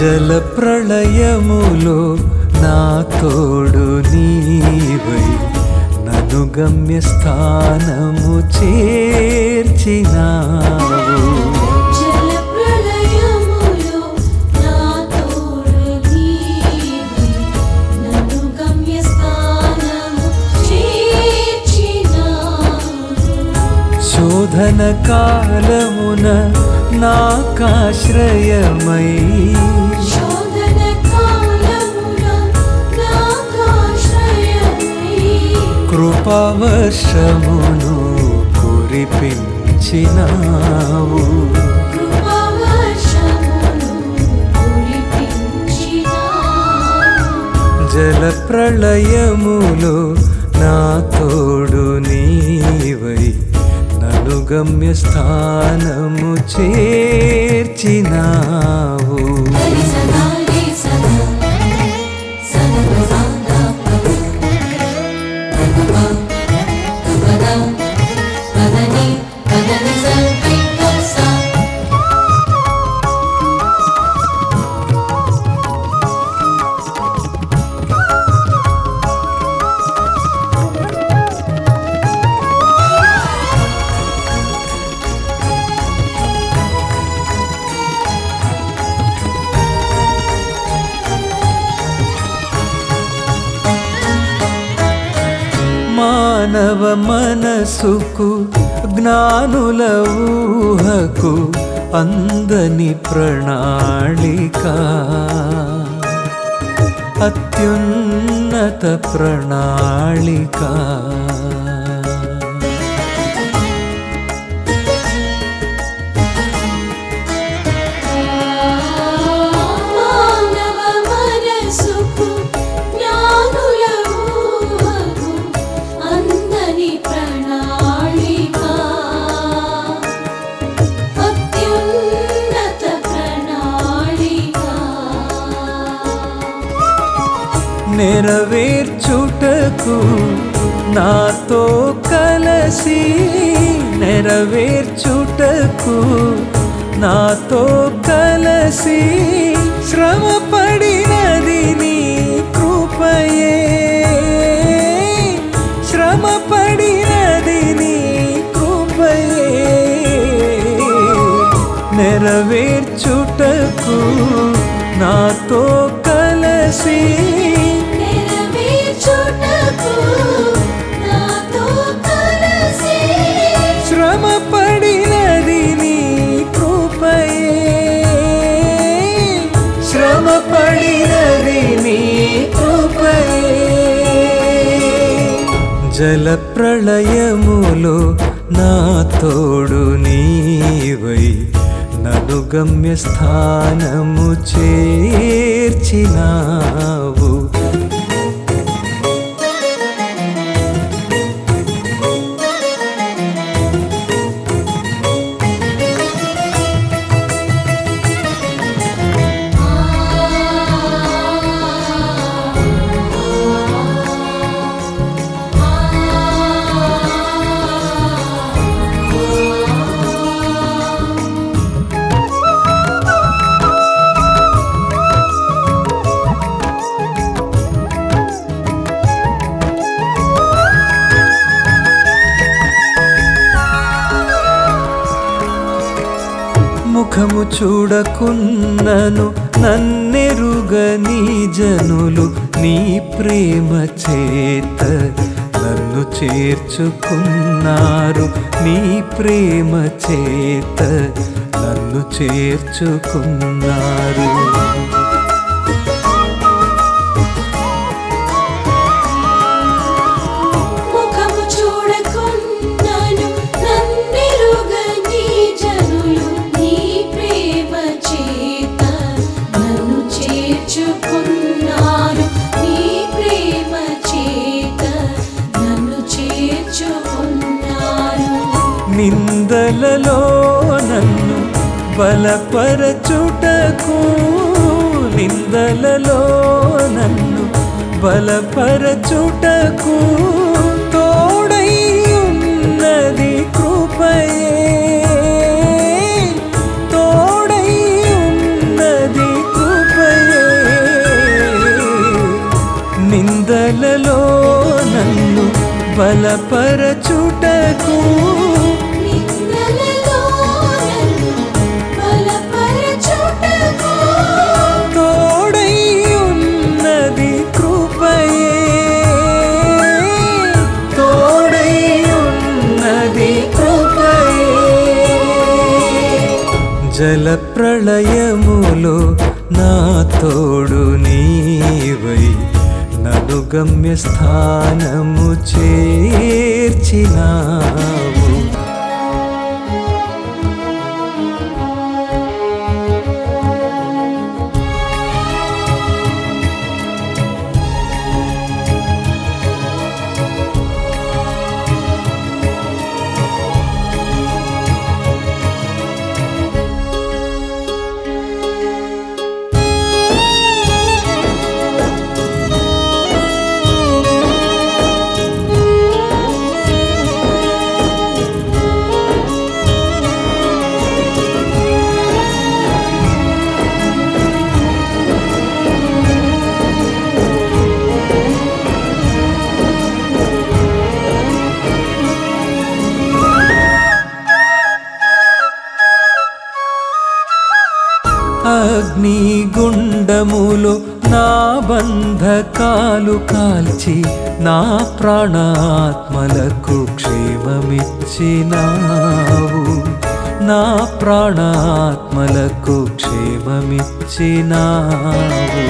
జల ప్రళయములో నా తోడు నీవై నన్ను గమ్యస్థానము చేర్చినావు. జల ప్రళయములో నా తోడు నీవై నన్ను గమ్యస్థానము చేర్చినావు. శోధన కాలమున నాకాశ్రయమై శోధన కాలమున నాకాశ్రయమై కృపావర్షమును కురిపించినావు. కృపావర్షమును కురిపించినావు. జల ప్రళయములో నా తోడు నీవై నన్ను గమ్యస్థానము చేర్చినావు. మానవ మనసుకు జ్ఞానుల ఊహకు అందని ప్రణాళిక, అత్యున్నత ప్రణాళిక. మానవ మనసుకు జ్ఞానుల ఊహకు అందని ప్రణాళిక, అత్యున్నత ప్రణాళిక. నెరవేర్చుటకు నాతో కలసి, నెరవేర్చుటకు నాతో కలసి శ్రమ పడినది నీ కృపయే, శ్రమ పడినది నీ కృపయే. నెరవేర్చుటకు నాతో కలసి నెరవేర్చుటకు నాతో కలసి శ్రమ పడినది నీ కృపయే, శ్రమ పడినది నీ కృపయే. జల ప్రళయములో నా తోడు నీవై నన్ను గమ్యస్థానము చేర్చినావు. ముఖము చూడకున్నను నన్నెరుగని జనులు నీ ప్రేమ చేత నన్ను చేర్చుకున్నారు, నీ ప్రేమ చేత నన్ను చేర్చుకున్నారు. ముఖము చూడకున్నను నన్నెరుగని జనులు నీ ప్రేమ చేత నన్ను చేర్చుకున్నారు, నీ ప్రేమ చేత నన్ను చేర్చుకున్నారు. నిందలలో నన్ను బలపరచుటకు, నిందలలో నన్ను బలపరచుటకు తోడై ఉన్నది కృపయే, తోడై ఉన్నది కృప. బలపరచుటకు నిందలలో నన్ను బలపరచుటకు తోడై ఉన్నది కృపయే, తోడై ఉన్నది కృపయే. జల ప్రళయములో నా తోడు నీవై నన్ను గమ్యస్థానము చేర్చినావు. అగ్నిగుండములో నా బంధకాలు కాల్చి నా ప్రాణాత్మలకు క్షేమమిచ్చినావు, నా ప్రాణాత్మలకు క్షేమమిచ్చినావు.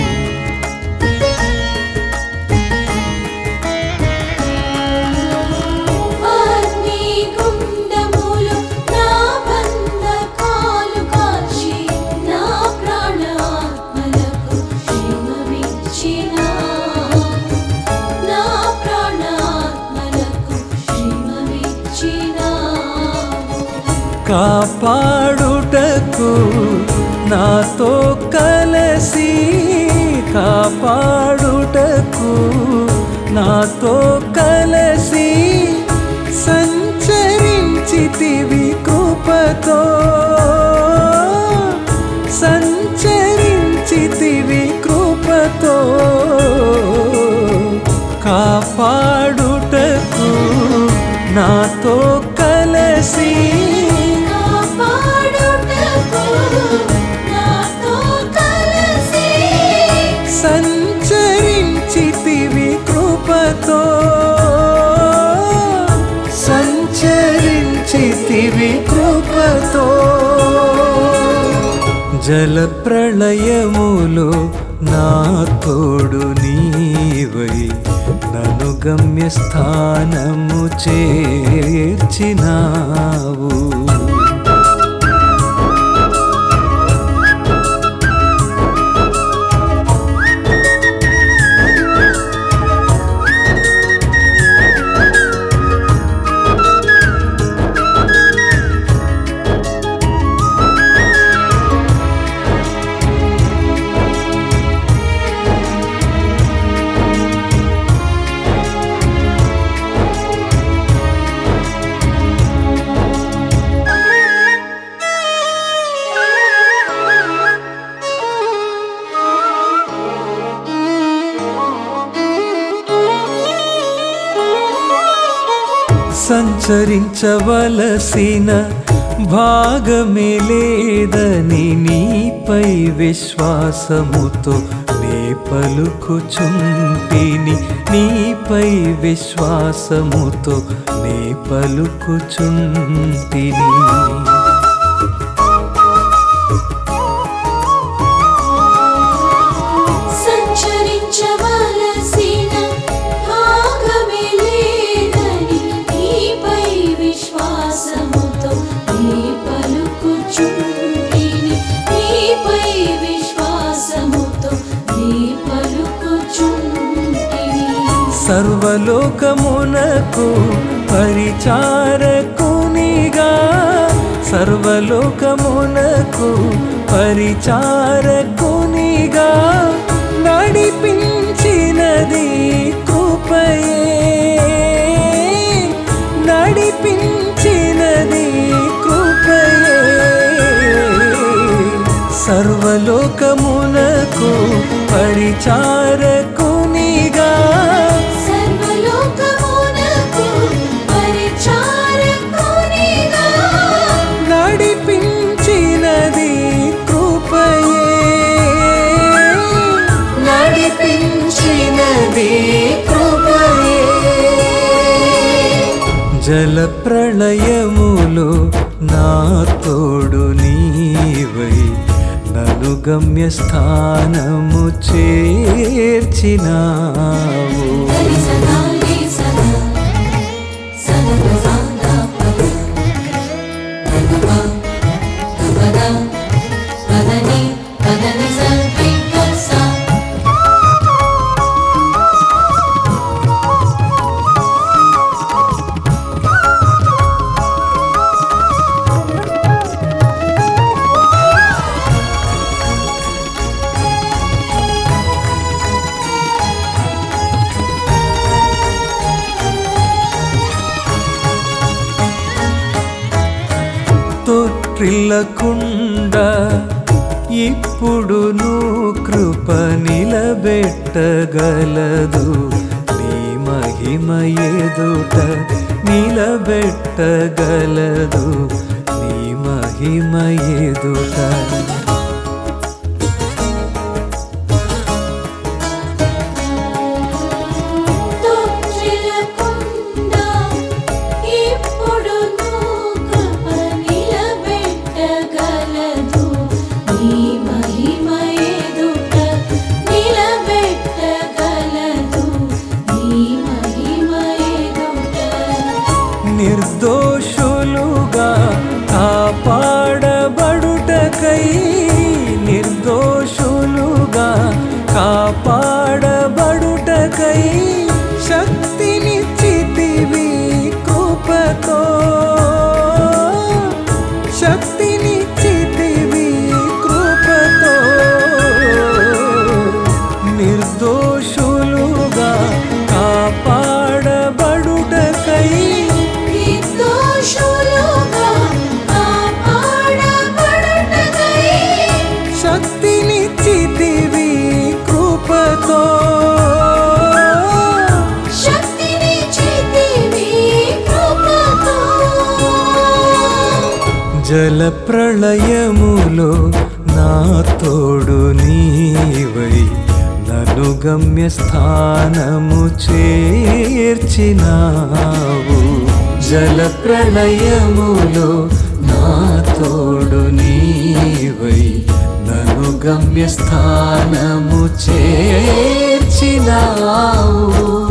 కాపాడుటకు నాతో కలసి, కాపాడుటకు నాతో కలసి సంచరించితివి కృపతో, సంచరించితివి కృపతో. కాపాడుటకు నాతో కలసి సంచరించితివి కృపతో, సంచరించితివి కృపతో. జల ప్రళయములో నా తోడు నీవై నన్ను గమ్యస్థానము చేర్చినావు. సంచరించవలసిన భాగమే లేదని నీపై విశ్వాసముతో నే పలుకుచుంటిని, నీపై విశ్వాసముతో నే పలుకుచుంటిని. సర్వలోకమునకు పరిచారకునిగా, సర్వలోకమునకు పరిచారకునిగా నడిపించినది కృపయే, నడిపించినది కృపయే. సర్వలోకమునకు పరిచారకునిగా, సర్వలోకమునకు జల ప్రళయములో నా తోడు నీవై నన్ను గమ్యస్థానము చేర్చినావు. తొట్టిల్లకుండా ఇప్పుడును కృప నిలబెట్టగలదు. నీ మహిమ ఎదుట నిలబెట్టగలదు. నీ మహిమ ఎదుట నిర్దోషులుగా కాపాడబడుటకై నిర్దోషులుగా కాపాడబడుటకై శక్తినిచ్చితివి కృపతో. శక్తినిచ్చితివి కృపతో. నిర్దోషులుగా కాపాడబడుటకై శక్తినిచ్చితివి కృపతో. జల ప్రళయములో నా తోడు నీవై నన్ను గమ్యస్థానము చేర్చినావు. జల ప్రళయములో నా తోడు నీవై నన్ను గమ్యస్థానము చేర్చినావు.